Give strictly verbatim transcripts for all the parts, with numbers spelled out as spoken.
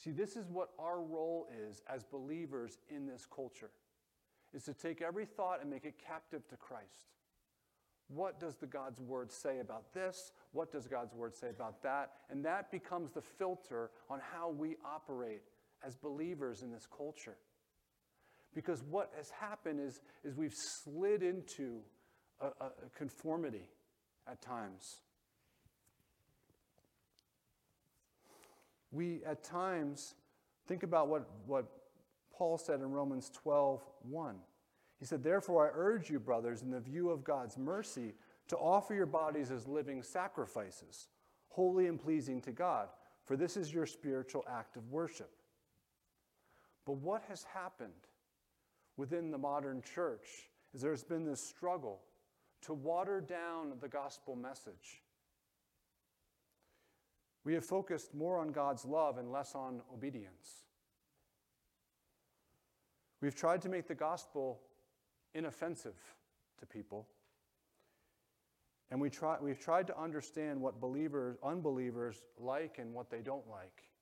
See, this is what our role is as believers in this culture, is to take every thought and make it captive to Christ. What does the God's word say about this? What does God's word say about that? And that becomes the filter on how we operate as believers in this culture. Because what has happened is, is we've slid into a, a conformity at times. We, at times, think about what, what Paul said in Romans twelve one. He said, "Therefore I urge you, brothers, in the view of God's mercy, to offer your bodies as living sacrifices, holy and pleasing to God, for this is your spiritual act of worship." But what has happened within the modern church is there's been this struggle to water down the gospel message. We have focused more on God's love and less on obedience. We've tried to make the gospel inoffensive to people. And we try, we've tried to understand what believers, unbelievers like and what they don't like.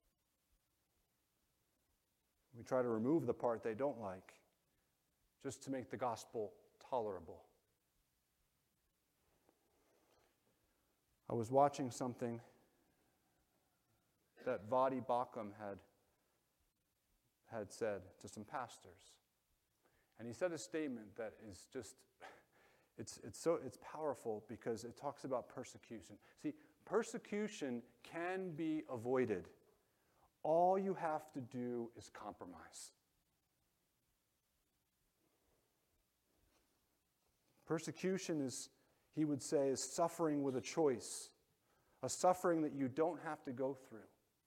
We try to remove the part they don't like just to make the gospel tolerable. I was watching something that Vadi Bakum had, had said to some pastors. And he said a statement that is just, it's, it's, so, it's powerful because it talks about persecution. See, persecution can be avoided. All you have to do is compromise. Persecution is, he would say, is suffering with a choice, a suffering that you don't have to go through.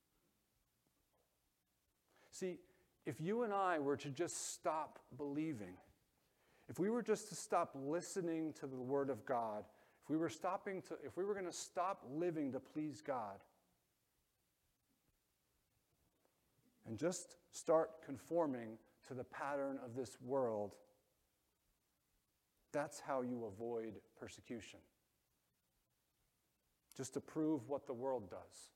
See, if you and I were to just stop believing, if we were just to stop listening to the Word of God, if we were stopping to, if we were going to stop living to please God, and just start conforming to the pattern of this world, that's how you avoid persecution. Just to prove what the world does.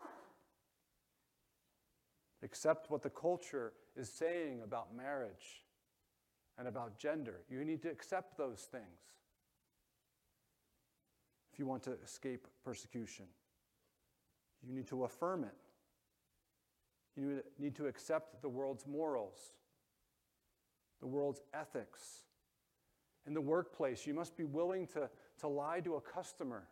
Accept what the culture is saying about marriage and about gender. You need to accept those things if you want to escape persecution. You need to affirm it. You need to accept the world's morals, the world's ethics. In the workplace, you must be willing to, to lie to a customer.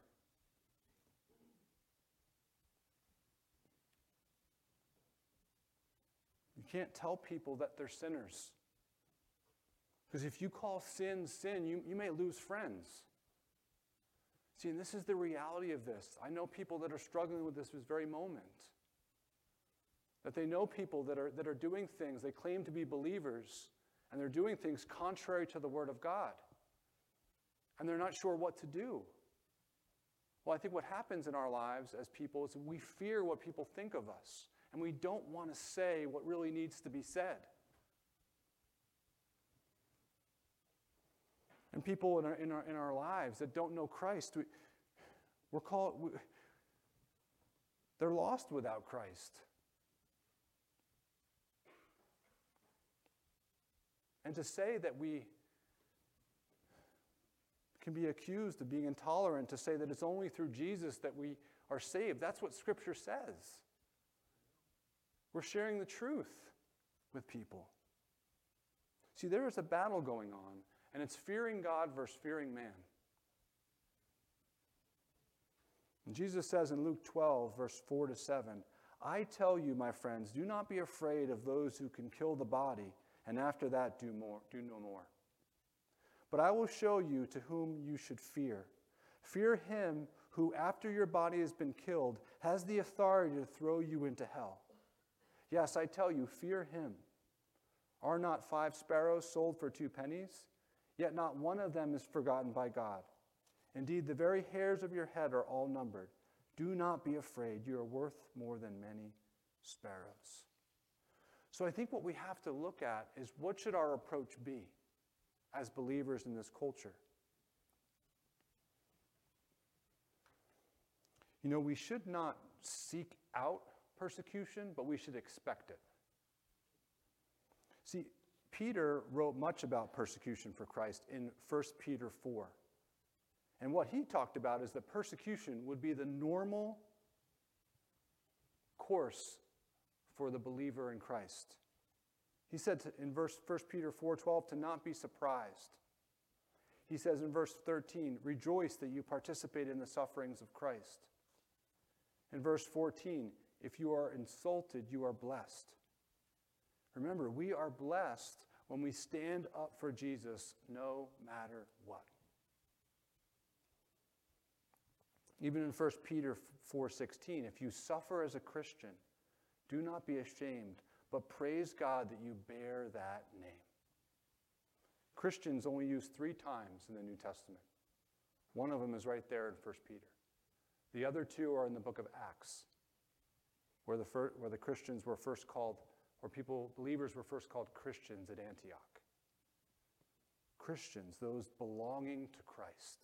You can't tell people that they're sinners. Because if you call sin sin, you, you may lose friends. See, and this is the reality of this. I know people that are struggling with this this very moment. That they know people that are, that are doing things, they claim to be believers, and they're doing things contrary to the Word of God. And they're not sure what to do. Well, I think what happens in our lives as people is we fear what people think of us. And we don't want to say what really needs to be said. And people in our, in our, in our lives that don't know Christ, we, we're called, we, they're lost without Christ. And to say that we can be accused of being intolerant, to say that it's only through Jesus that we are saved, that's what Scripture says. We're sharing the truth with people. See, there is a battle going on, and it's fearing God versus fearing man. And Jesus says in Luke twelve, verse four to seven, "I tell you, my friends, do not be afraid of those who can kill the body, and after that do more, do no more. But I will show you to whom you should fear. Fear him who, after your body has been killed, has the authority to throw you into hell. Yes, I tell you, fear him. Are not five sparrows sold for two pennies? Yet not one of them is forgotten by God. Indeed, the very hairs of your head are all numbered. Do not be afraid. You are worth more than many sparrows." So I think what we have to look at is what should our approach be as believers in this culture? You know, we should not seek out persecution, but we should expect it. See, Peter wrote much about persecution for Christ in First Peter four. And what he talked about is that persecution would be the normal course for the believer in Christ. He said to, in verse First Peter four twelve to not be surprised. He says in verse thirteen, rejoice that you participate in the sufferings of Christ. In verse fourteen, if you are insulted, you are blessed. Remember, we are blessed when we stand up for Jesus no matter what. Even in First Peter four sixteen, if you suffer as a Christian, do not be ashamed, but praise God that you bear that name. Christians only used three times in the New Testament. One of them is right there in First Peter. The other two are in the book of Acts, where the, fir- where the Christians were first called, or people, believers were first called Christians at Antioch. Christians, those belonging to Christ.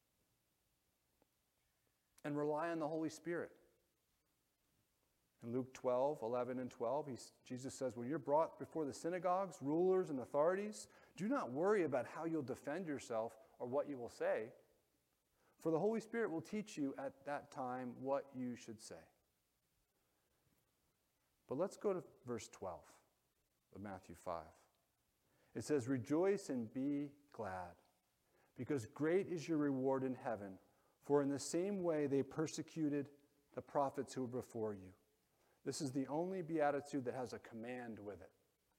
And rely on the Holy Spirit. In Luke twelve, eleven and twelve, he, Jesus says, when you're brought before the synagogues, rulers, and authorities, do not worry about how you'll defend yourself or what you will say, for the Holy Spirit will teach you at that time what you should say. But let's go to verse twelve of Matthew five. It says, rejoice and be glad, because great is your reward in heaven, for in the same way they persecuted the prophets who were before you. This is the only beatitude that has a command with it.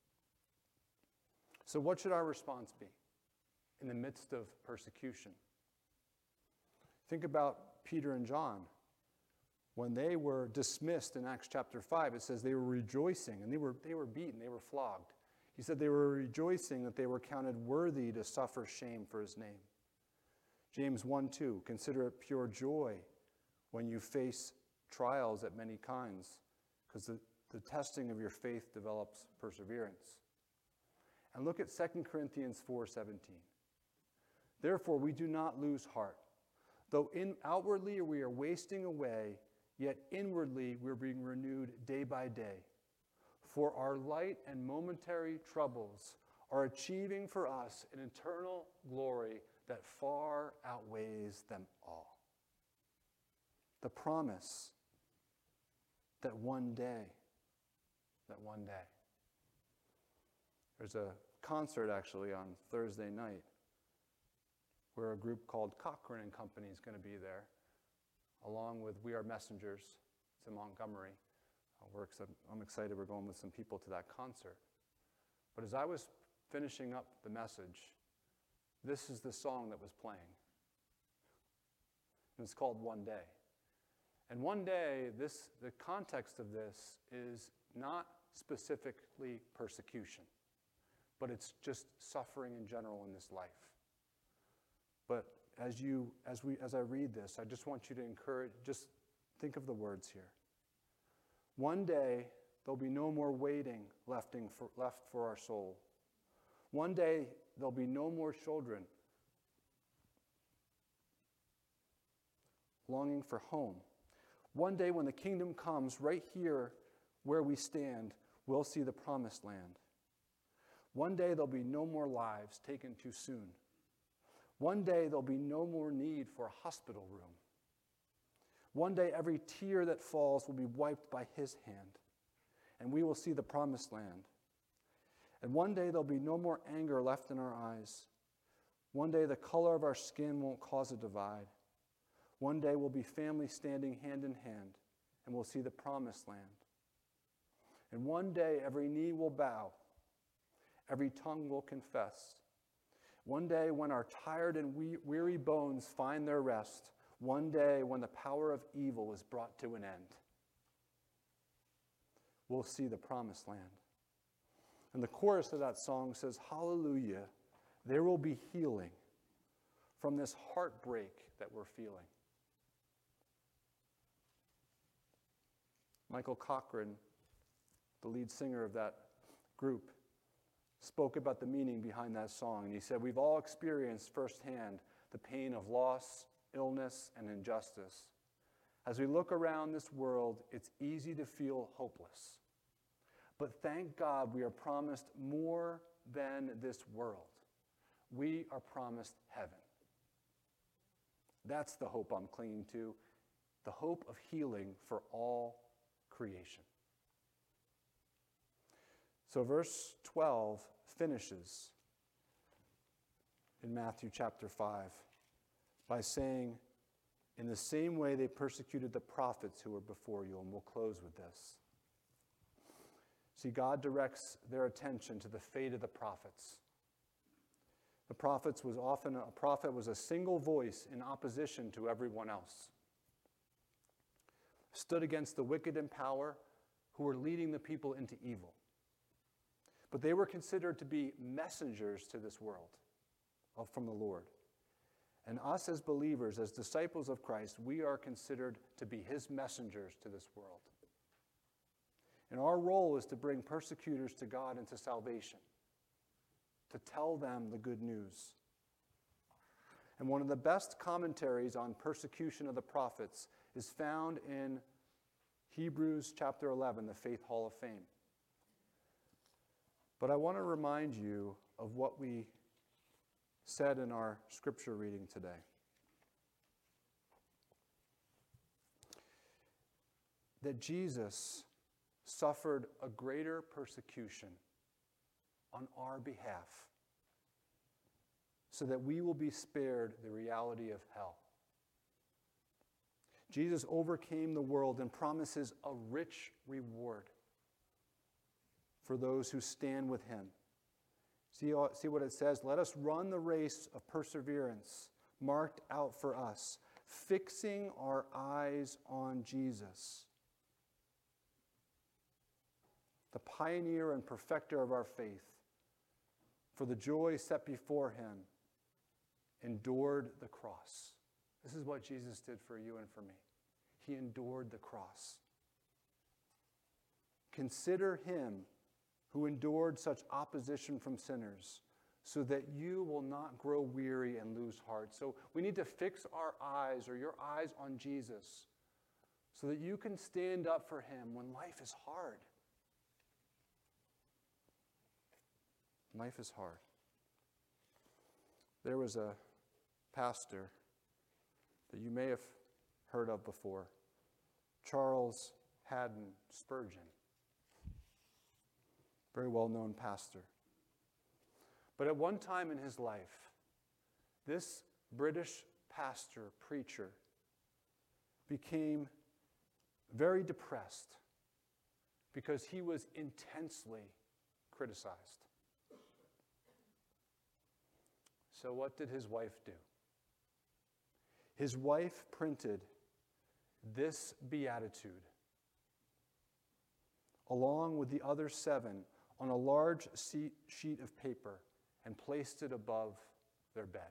So what should our response be in the midst of persecution? Think about Peter and John. When they were dismissed in Acts chapter five, it says they were rejoicing, and they were, they were beaten, they were flogged. He said they were rejoicing that they were counted worthy to suffer shame for his name. James one two, consider it pure joy when you face trials at many kinds, because the, the testing of your faith develops perseverance. And look at Second Corinthians four seventeen. Therefore, we do not lose heart. Though in, outwardly we are wasting away, yet inwardly we're being renewed day by day. For our light and momentary troubles are achieving for us an eternal glory that far outweighs them all. The promise that one day, that one day. There's a concert actually on Thursday night where a group called Cochran and Company is going to be there, along with We Are Messengers. It's in Montgomery. Uh, we're ex- I'm excited we're going with some people to that concert. But as I was finishing up the message, this is the song that was playing. And it's called One Day. And one day, this the context of this is not specifically persecution, but it's just suffering in general in this life. But as you, as we, as I read this, I just want you to encourage, just think of the words here. One day, there'll be no more waiting left for, left for our soul. One day, there'll be no more children longing for home. One day when the kingdom comes, right here where we stand, we'll see the promised land. One day there'll be no more lives taken too soon. One day there'll be no more need for a hospital room. One day every tear that falls will be wiped by his hand, and we will see the promised land. And one day there'll be no more anger left in our eyes. One day the color of our skin won't cause a divide. One day we'll be family standing hand in hand, and we'll see the promised land. And one day every knee will bow, every tongue will confess. One day when our tired and we- weary bones find their rest, one day when the power of evil is brought to an end, we'll see the promised land. And the chorus of that song says, hallelujah, there will be healing from this heartbreak that we're feeling. Michael Cochran, the lead singer of that group, spoke about the meaning behind that song. And he said, we've all experienced firsthand the pain of loss, illness, and injustice. As we look around this world, it's easy to feel hopeless. But thank God we are promised more than this world. We are promised heaven. That's the hope I'm clinging to, the hope of healing for all creation. So verse twelve finishes in Matthew chapter five by saying, in the same way they persecuted the prophets who were before you, and we'll close with this. See, God directs their attention to the fate of the prophets. The prophets was often, a prophet was a single voice in opposition to everyone else. Stood against the wicked in power who were leading the people into evil. But they were considered to be messengers to this world from the Lord. And us as believers, as disciples of Christ, we are considered to be his messengers to this world. And our role is to bring persecutors to God and to salvation, to tell them the good news. And one of the best commentaries on persecution of the prophets is found in Hebrews chapter eleven, the Faith Hall of Fame. But I want to remind you of what we said in our scripture reading today. That Jesus suffered a greater persecution on our behalf so that we will be spared the reality of hell. Jesus overcame the world and promises a rich reward for those who stand with him. See, see what it says? Let us run the race of perseverance marked out for us, fixing our eyes on Jesus, the pioneer and perfecter of our faith. For the joy set before him, endured the cross. This is what Jesus did for you and for me. He endured the cross. Consider him who endured such opposition from sinners, so that you will not grow weary and lose heart. So we need to fix our eyes, or your eyes, on Jesus, so that you can stand up for him when life is hard. Life is hard. There was a pastor that you may have heard of before, Charles Haddon Spurgeon. Very well-known pastor. But at one time in his life, this British pastor, preacher, became very depressed because he was intensely criticized. So what did his wife do? His wife printed this beatitude along with the other seven on a large sheet of paper and placed it above their bed.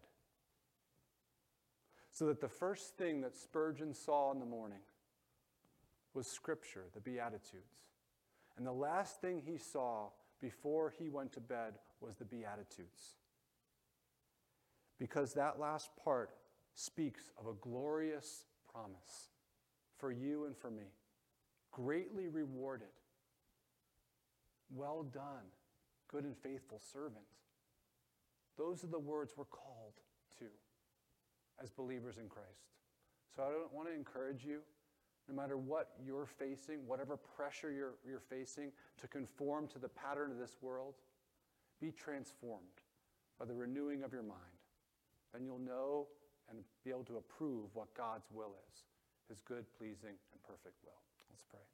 So that the first thing that Spurgeon saw in the morning was Scripture, the Beatitudes. And the last thing he saw before he went to bed was the Beatitudes. Because that last part speaks of a glorious promise for you and for me. Greatly rewarded. Well done, good and faithful servant. Those are the words we're called to as believers in Christ. So I don't want to encourage you, no matter what you're facing, whatever pressure you're, you're facing, to conform to the pattern of this world, be transformed by the renewing of your mind. Then you'll know and be able to approve what God's will is, his good, pleasing, and perfect will. Let's pray.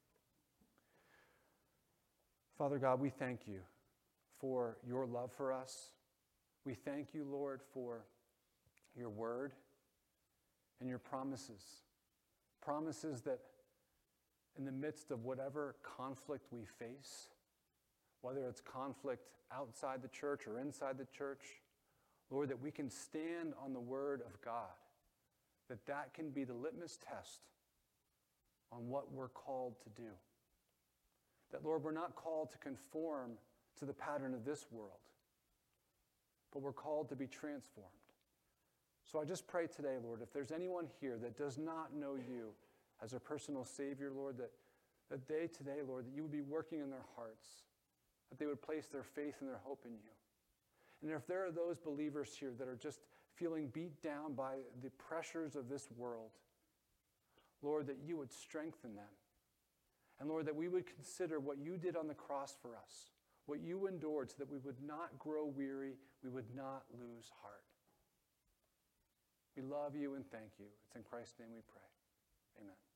Father God, we thank you for your love for us. We thank you, Lord, for your word and your promises. Promises that in the midst of whatever conflict we face, whether it's conflict outside the church or inside the church, Lord, that we can stand on the word of God, that that can be the litmus test on what we're called to do. That, Lord, we're not called to conform to the pattern of this world, but we're called to be transformed. So I just pray today, Lord, if there's anyone here that does not know you as their personal Savior, Lord, that, that they today, Lord, that you would be working in their hearts, that they would place their faith and their hope in you. And if there are those believers here that are just feeling beat down by the pressures of this world, Lord, that you would strengthen them. And Lord, that we would consider what you did on the cross for us, what you endured, so that we would not grow weary, we would not lose heart. We love you and thank you. It's in Christ's name we pray. Amen.